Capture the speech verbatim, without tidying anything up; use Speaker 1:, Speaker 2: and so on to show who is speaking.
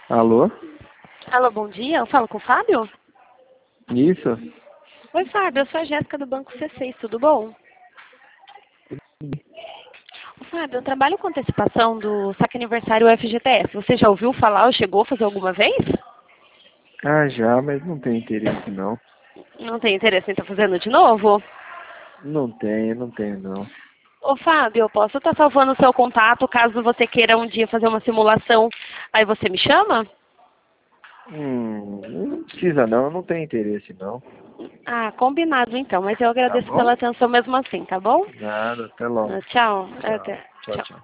Speaker 1: Alô?
Speaker 2: Alô, bom dia. Eu falo com o Fábio?
Speaker 1: Isso?
Speaker 2: Oi, Fábio. Eu sou a Jéssica do Banco C seis. Tudo bom? Ô, Fábio, eu trabalho com antecipação do saque aniversário F G T S. Você já ouviu falar ou chegou a fazer alguma vez?
Speaker 1: Ah, já, mas não tem interesse não.
Speaker 2: Não tem interesse em estar fazendo de novo?
Speaker 1: Não tenho, não tenho não.
Speaker 2: Ô, Fábio, eu posso estar salvando o seu contato caso você queira um dia fazer uma simulação. Aí você me chama?
Speaker 1: Hum, não precisa não, eu não tenho interesse não.
Speaker 2: Ah, combinado então. Mas eu
Speaker 1: Tá
Speaker 2: agradeço
Speaker 1: bom?
Speaker 2: pela atenção mesmo assim, tá bom?
Speaker 1: Nada, até logo.
Speaker 2: Ah, Tchau.
Speaker 1: Tchau.
Speaker 2: Até.
Speaker 1: Tchau,
Speaker 2: Tchau.
Speaker 1: tchau.